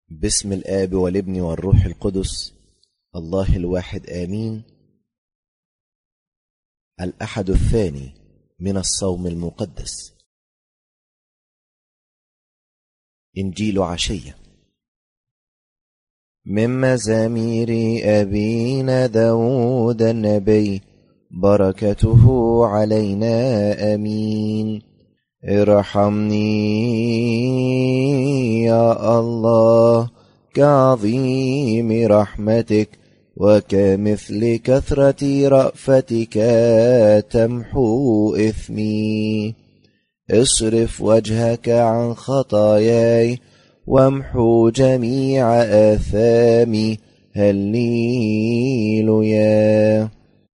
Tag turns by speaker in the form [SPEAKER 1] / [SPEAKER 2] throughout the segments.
[SPEAKER 1] باسم الآب والابن والروح القدس الله الواحد آمين. الأحد الثاني من الصوم المقدس. إنجيل عشية من مزامير أبينا داود النبي، بركته علينا آمين. ارحمني يا الله كعظيم رحمتك، وكمثل كثرة رأفتك تمحو إثمي. اصرف وجهك عن خطاياي وامحو جميع آثامي. هللويا.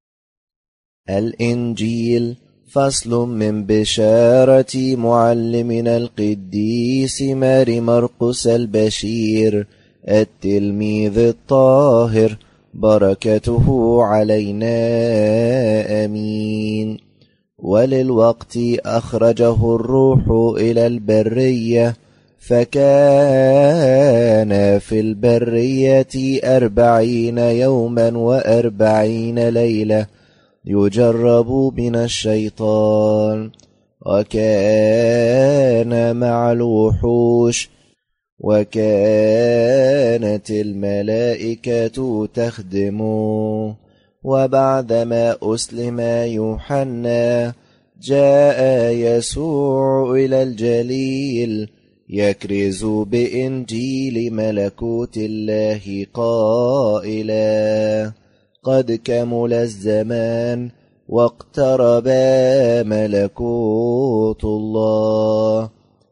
[SPEAKER 1] الإنجيل فصل من بشارة معلمنا القديس ماري مرقس البشير التلميذ الطاهر، بركته علينا آمين. وللوقت أخرجه الروح إلى البرية، فكان في البرية 40 يوما و40 ليلة يجرب من الشيطان، وكان مع الوحوش، وكانت الملائكة تخدمه. وبعدما أسلم يوحنا، جاء يسوع إلى الجليل يكرز بإنجيل ملكوت الله قائلا: قد كمل الزمان واقترب ملكوت الله،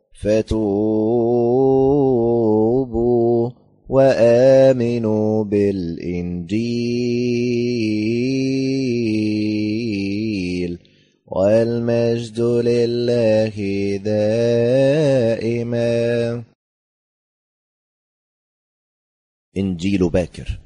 [SPEAKER 1] فتوبوا وآمنوا بالإنجيل، والمجد لله دائما. إنجيل باكر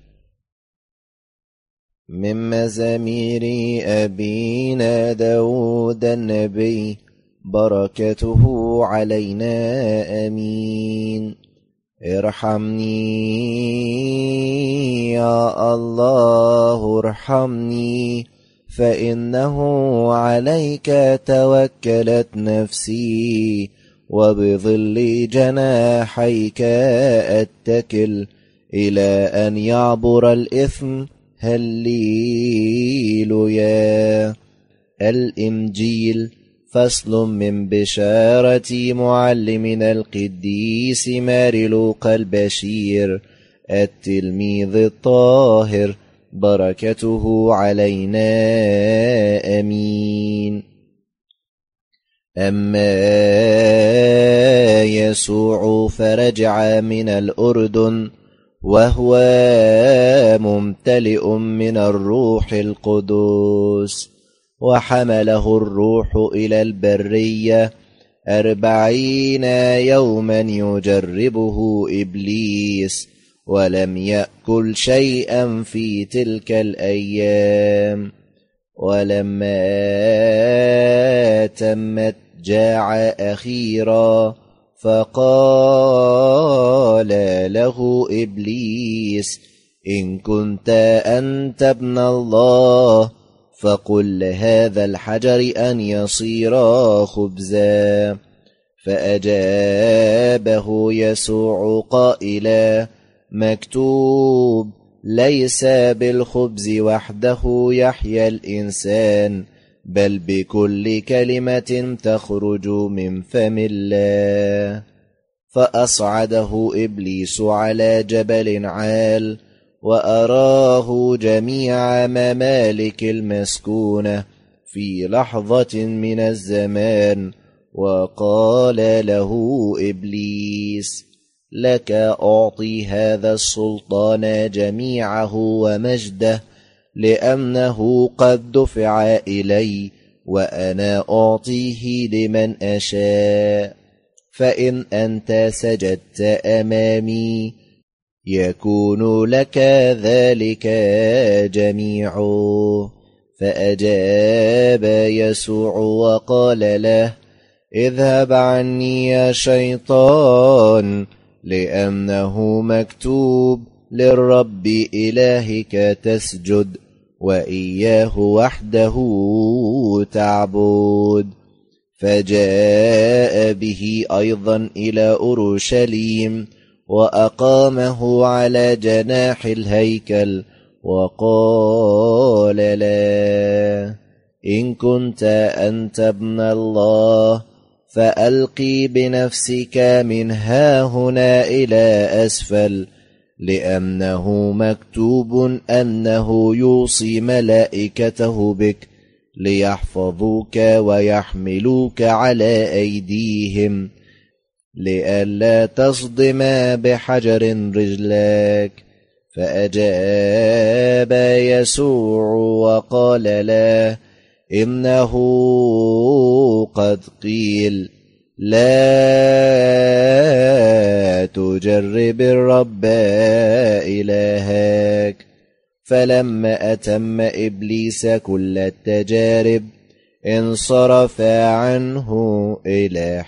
[SPEAKER 1] من مزامير أبينا داود النبي، بركته علينا آمين. ارحمني يا الله ارحمني، فإنه عليك توكلت نفسي، وبظل جناحيك أتكل إلى أن يعبر الإثم. هللويا. الإنجيل فصل من بشارة معلمنا القديس ماري لوقا البشير التلميذ الطاهر، بركته علينا آمين. أما يسوع فرجع من الأردن وهو ممتلئ من الروح القدس، وحمله الروح إلى البرية 40 يوما يجربه إبليس، ولم يأكل شيئا في تلك الأيام. ولما تمت جاع أخيرا، فقال له إبليس: إن كنت أنت ابن الله، فقل لهذا الحجر أن يصير خبزا. فأجابه يسوع قائلا: مكتوب: ليس بالخبز وحده يحيا الإنسان، بل بكل كلمة تخرج من فم الله. فأصعده إبليس على جبل عال، وأراه جميع ممالك المسكونة في لحظة من الزمان، وقال له إبليس: لك أعطي هذا السلطان جميعه ومجده، لأنه قد دفع إلي، وأنا أعطيه لمن أشاء. فإن أنت سجدت أمامي، يكون لك ذلك جميعه. فأجاب يسوع وقال له: اذهب عني يا شيطان، لأنه مكتوب للرب إلهك تسجد وإياه وحده تعبد. فجاء به أيضا إلى أورشليم وأقامه على جناح الهيكل وقال له: إن كنت أنت ابن الله فألقي بنفسك من هاهنا إلى أسفل، لأنه مكتوب أنه يوصي ملائكته بك ليحفظوك ويحملوك على أيديهم لئلا تصدم بحجر رجلك. فأجاب يسوع وقال له: إنه قد قيل لا تجرب الرب إلهك. فلما أتم إبليس كل التجارب انصرف عنه إلى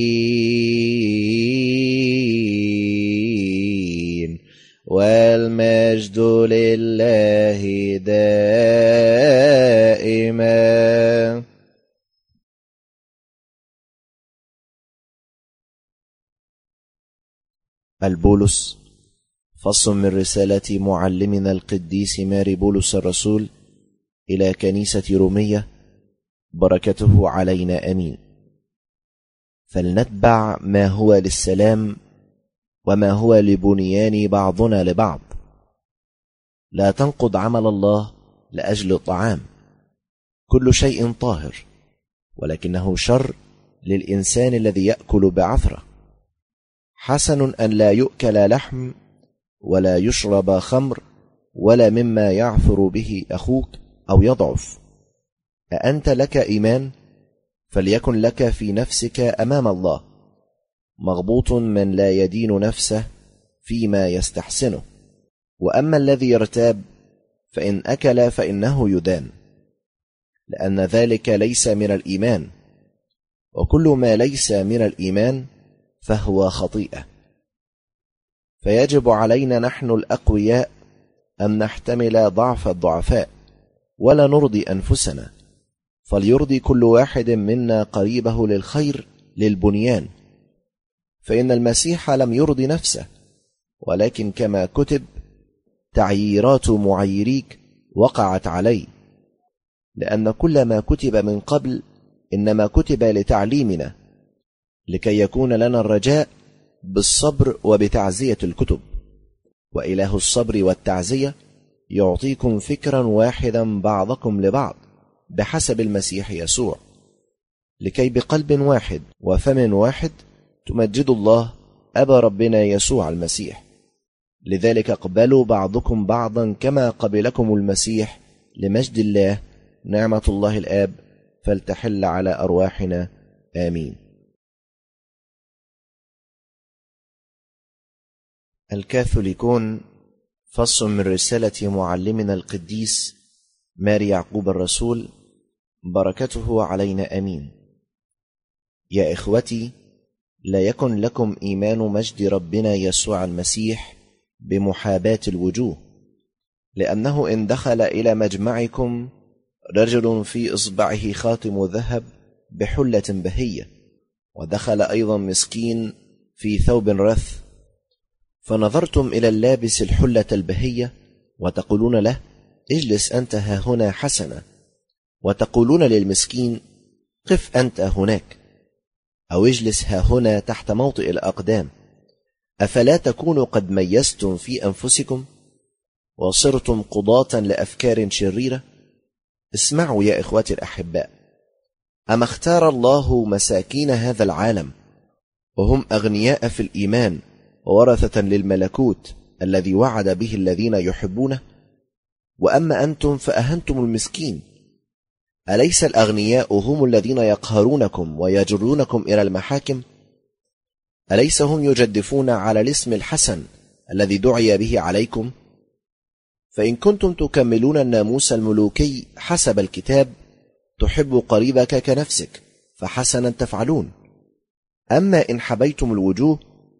[SPEAKER 1] حين، والمجد لله دائما. البولس، فصل من رسالة معلمنا القديس ماري بولس الرسول إلى كنيسة رومية، بركته علينا آمين. فلنتبع ما هو للسلام وما هو لبنيان بعضنا لبعض. لا تنقض عمل الله لأجل الطعام، كل شيء طاهر، ولكنه شر للإنسان الذي يأكل بعثرة. حسن أن لا يؤكل لحم ولا يشرب خمر ولا مما يعثر به أخوك أو يضعف. أأنت لك إيمان؟ فليكن لك في نفسك أمام الله. مغبوط من لا يدين نفسه فيما يستحسنه. وأما الذي يرتاب فإن أكل فإنه يدان، لأن ذلك ليس من الإيمان، وكل ما ليس من الإيمان فهو خطيئة. فيجب علينا نحن الأقوياء أن نحتمل ضعف الضعفاء ولا نرضي أنفسنا، فليرضي كل واحد منا قريبه للخير للبنيان. فإن المسيح لم يرضي نفسه، ولكن كما كتب: تعييرات معيريك وقعت علي. لأن كل ما كتب من قبل إنما كتب لتعليمنا، لكي يكون لنا الرجاء بالصبر وبتعزية الكتب. وإله الصبر والتعزية يعطيكم فكرا واحدا بعضكم لبعض بحسب المسيح يسوع، لكي بقلب واحد وفم واحد تمجدوا الله أبا ربنا يسوع المسيح. لذلك اقبلوا بعضكم بعضا كما قبلكم المسيح، لمجد الله. نعمة الله الآب فلتحل على أرواحنا آمين. الكاثوليكون، فصل من رسالة معلمنا القديس ماري يعقوب الرسول، بركته علينا آمين. يا إخوتي، لا يكن لكم إيمان مجد ربنا يسوع المسيح بمحاباة الوجوه، لأنه إن دخل إلى مجمعكم رجل في إصبعه خاتم ذهب بحلة بهية، ودخل أيضا مسكين في ثوب رث، فنظرتم إلى اللابس الحلة البهية وتقولون له: اجلس أنت ها هنا حسنا، وتقولون للمسكين: قف أنت هناك، أو اجلس ها هنا تحت موطئ الأقدام، أفلا تكونوا قد ميزتم في أنفسكم وصرتم قضاة لأفكار شريرة؟ اسمعوا يا إخوتي الأحباء، أما اختار الله مساكين هذا العالم وهم أغنياء في الإيمان وورثة للملكوت الذي وعد به الذين يحبونه؟ وأما أنتم فأهنتم المسكين. أليس الأغنياء هم الذين يقهرونكم ويجرونكم إلى المحاكم؟ أليس هم يجدفون على الاسم الحسن الذي دعي به عليكم؟ فإن كنتم تكملون الناموس الملوكي حسب الكتاب: تحب قريبك كنفسك، فحسنا تفعلون. أما إن حبيتم الوجوه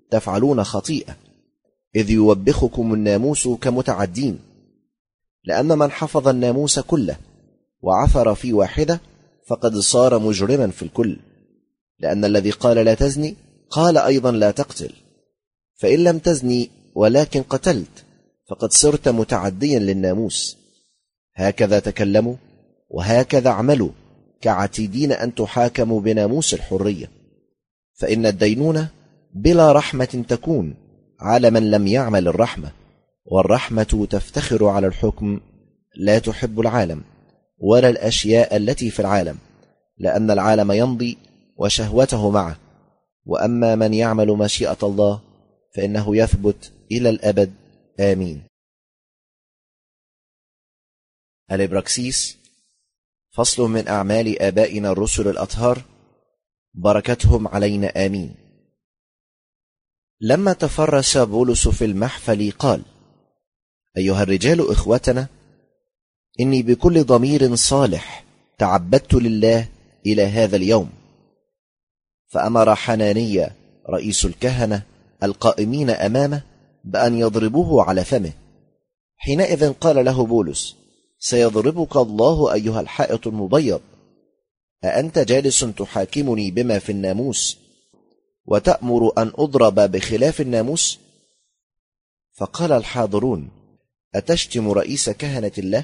[SPEAKER 1] تفعلون خطيئة، إذ يوبخكم الناموس كمتعدين. لأن من حفظ الناموس كله وعثر في واحدة فقد صار مجرما في الكل. لأن الذي قال لا تزني قال أيضا لا تقتل، فإن لم تزني ولكن قتلت فقد صرت متعديا للناموس. هكذا تكلموا وهكذا اعملوا، كعتيدين أن تحاكموا بناموس الحرية. فإن الدينونة بلا رحمة تكون على من لم يعمل الرحمة، والرحمة تفتخر على الحكم، لا تحب العالم ولا الأشياء التي في العالم، لأن العالم يمضي وشهوته معه. وأما من يعمل مشيئة الله فإنه يثبت إلى الأبد. آمين. الإبراكسيس، فصل من أعمال آبائنا الرسل الأطهار، بركتهم علينا. آمين. لما تفرس بولس في المحفل قال: أيها الرجال إخوتنا، إني بكل ضمير صالح تعبدت لله إلى هذا اليوم. فأمر حنانيا رئيس الكهنة القائمين أمامه بأن يضربوه على فمه. حينئذ قال له بولس: سيضربك الله أيها الحائط المبيض، أأنت جالس تحاكمني بما في الناموس وتأمر أن أضرب بخلاف الناموس؟ فقال الحاضرون: أتشتم رئيس كهنة الله؟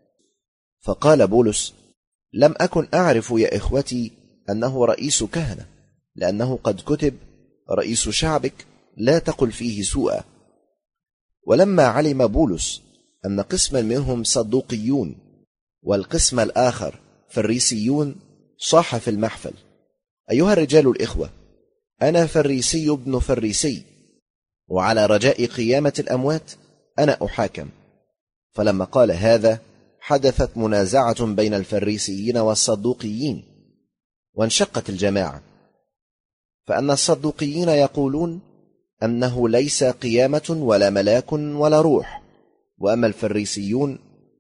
[SPEAKER 1] فقال بولس: لم أكن أعرف يا إخوتي أنه رئيس كهنة، لأنه قد كتب: رئيس شعبك لا تقل فيه سوءا. ولما علم بولس أن قسما منهم صدوقيون والقسم الآخر فريسيون، صاح في المحفل: أيها الرجال الإخوة، أنا فريسي ابن فريسي، وعلى رجاء قيامة الأموات أنا أحاكم. فلما قال هذا حدثت منازعة بين الفريسيين والصدوقيين، وانشقت الجماعة. فأن الصدوقيين يقولون أنه ليس قيامة ولا ملاك ولا روح، وأما الفريسيون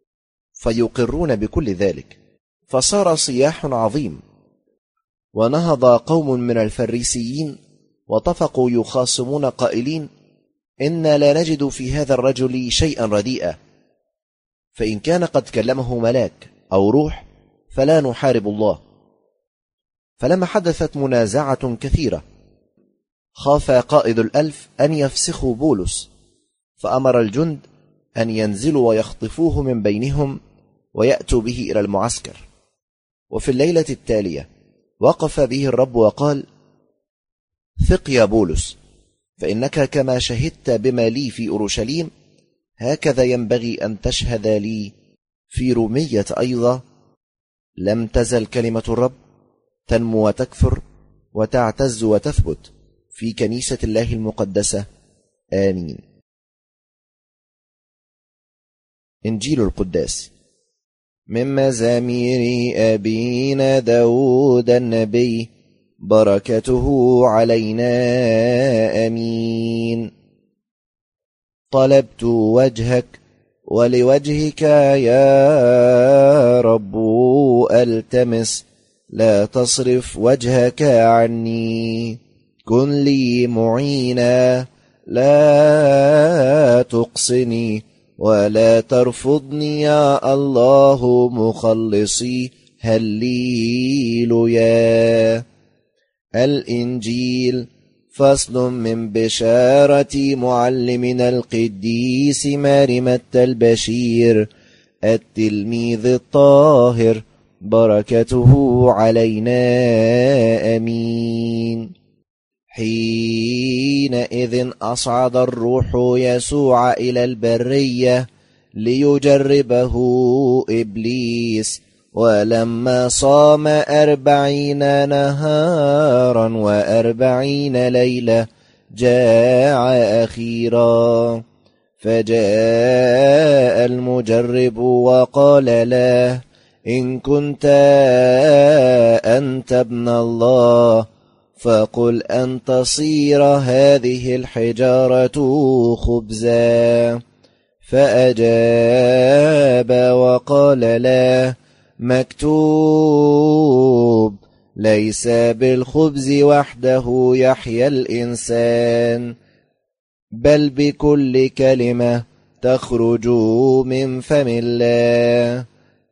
[SPEAKER 1] فيقرون بكل ذلك. فصار صياح عظيم، ونهض قوم من الفريسيين وطفقوا يخاصمون قائلين: إنا لا نجد في هذا الرجل شيئا رديئا، فإن كان قد كلمه ملاك أو روح فلا نحارب الله. فلما حدثت منازعة كثيرة خاف قائد الألف أن يفسخوا بولس، فأمر الجند أن ينزلوا ويخطفوه من بينهم ويأتوا به إلى المعسكر. وفي الليلة التالية وقف به الرب وقال: ثق يا بولس، فإنك كما شهدت بما لي في أورشليم هكذا ينبغي أن تشهد لي في رومية أيضا. لم تزل كلمة الرب تنمو وتكثر وتعتز وتثبت في كنيسة الله المقدسة. آمين. إنجيل القداس من مزامير أبينا داود النبي، بركته علينا. آمين. طلبت وجهك ولوجهك يا رب ألتمس، لا تصرف وجهك عني. كن لي معينا لا تقصني، ولا ترفضني يا الله مخلصي. هللويا. الإنجيل فصل من بشارة معلمنا القديس مريمة البشير التلميذ الطاهر، بركته علينا. آمين. حينئذ أصعد الروح يسوع إلى البرية ليجربه إبليس، ولما صام 40 نهارا و40 ليلة جاع أخيرا. فجاء المجرب وقال له: إن كنت أنت ابن الله فقل أن تصير هذه الحجارة خبزا. فأجاب وقال له: مكتوب ليس بالخبز وحده يحيا الإنسان بل بكل كلمة تخرج من فم الله.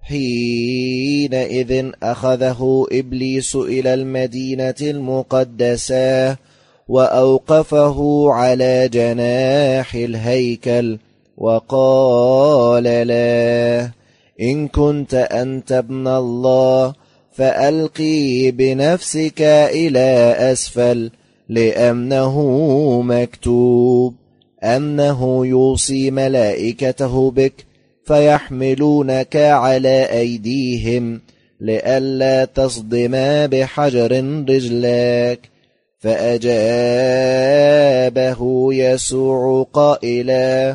[SPEAKER 1] حينئذ أخذه إبليس إلى المدينة المقدسة وأوقفه على جناح الهيكل وقال له: إن كنت أنت ابن الله فألقي بنفسك إلى أسفل، لأنه مكتوب أنه يوصي ملائكته بك فيحملونك على أيديهم لئلا تصدم بحجر رجلك. فأجابه يسوع قائلا: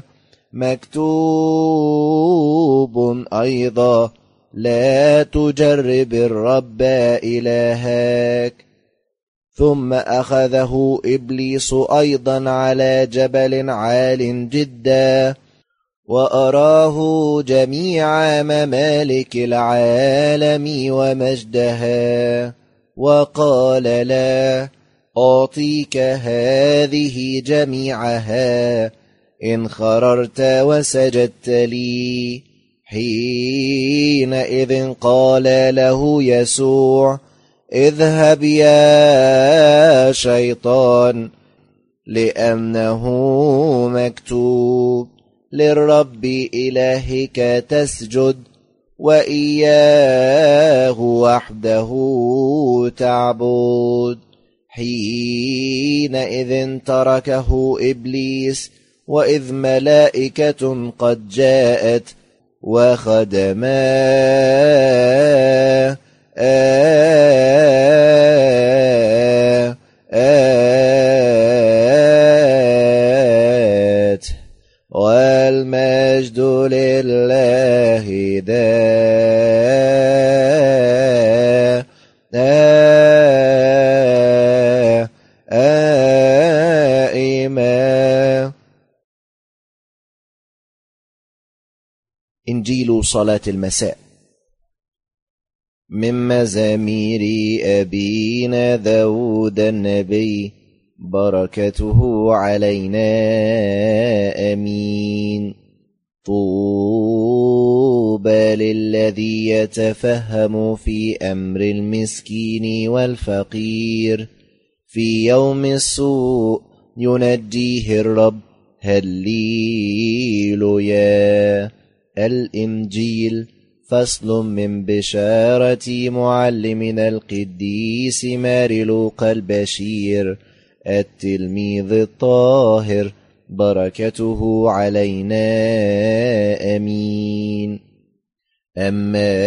[SPEAKER 1] مكتوب أيضا: لا تجرب الرب إلهك. ثم أخذه إبليس أيضا على جبل عال جدا وأراه جميع ممالك العالم ومجدها، وقال له: أعطيك هذه جميعها إن خررت وسجدت لي. حينئذ قال له يسوع: اذهب يا شيطان، لأنه مكتوب: للرب إلهك تسجد وإياه وحده تعبد. حينئذ تركه إبليس، وإذ ملائكة قد جاءت وخدماه والمجد لله دائما. إنجيل صلاة المساء من مزامير أبينا داود النبي، بركته علينا آمين. طوبى للذي يتفهم في أمر المسكين والفقير، في يوم السوء ينجيه الرب، هللويا. الإنجيل فصل من بشارة معلمنا القديس ماري لوقا البشير التلميذ الطاهر، بركته علينا آمين. أما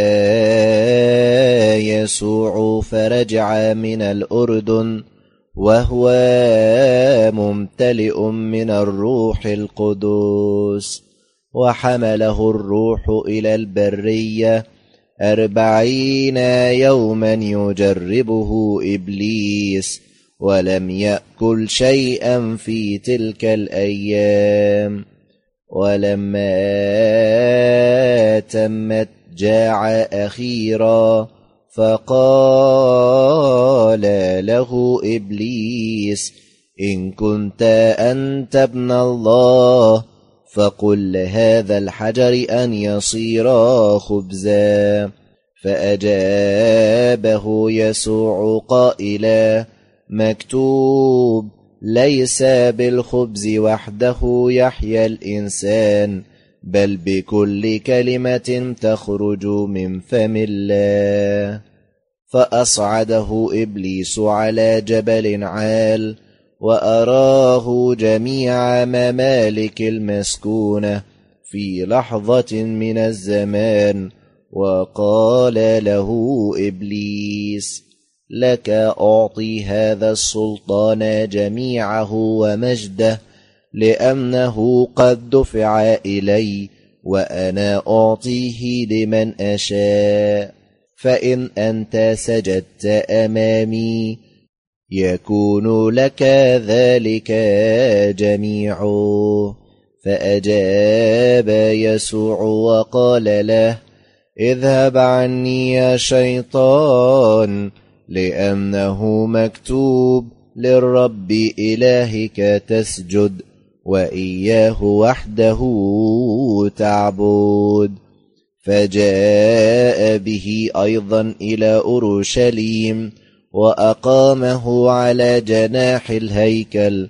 [SPEAKER 1] يسوع فرجع من الأردن وهو ممتلئ من الروح القدس، وحمله الروح إلى البرية 40 يوما يجربه إبليس، ولم يأكل شيئا في تلك الأيام. ولما تمت جاع أخيرا، فقال له إبليس: إن كنت أنت ابن الله فقل لهذا الحجر أن يصير خبزا. فأجابه يسوع قائلا: مكتوب: ليس بالخبز وحده يحيا الإنسان بل بكل كلمة تخرج من فم الله. فأصعده إبليس على جبل عال وأراه جميع ممالك المسكونة في لحظة من الزمان، وقال له إبليس: لك أعطي هذا السلطان جميعه ومجده، لأنه قد دفع إلي، وأنا أعطيه لمن أشاء. فإن أنت سجدت أمامي يكون لك ذلك جميعه. فأجاب يسوع وقال له: اذهب عني يا شيطان، لأنه مكتوب للرب إلهك تسجد وإياه وحده تعبد. فجاء به أيضا إلى أورشليم وأقامه على جناح الهيكل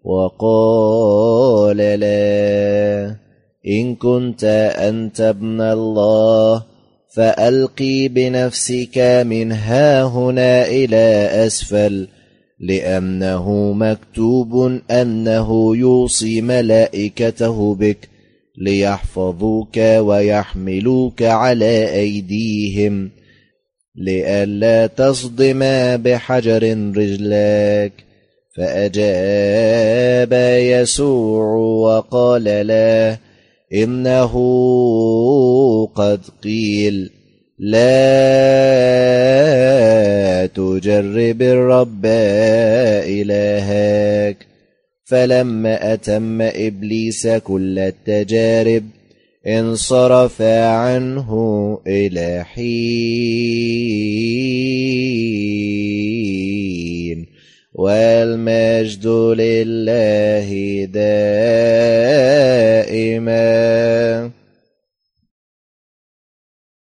[SPEAKER 1] وقال له: إن كنت أنت ابن الله فألقي بنفسك من هاهنا إلى أسفل، لأنه مكتوب أنه يوصي ملائكته بك ليحفظوك ويحملوك على أيديهم لئلا تصدم بحجر رجلك. فأجاب يسوع وقال له: إنه قد قيل لا تجرب الرب إلهك. فلما أتم إبليس كل التجارب انصرف عنه إلى حين. والمجد لله دائما.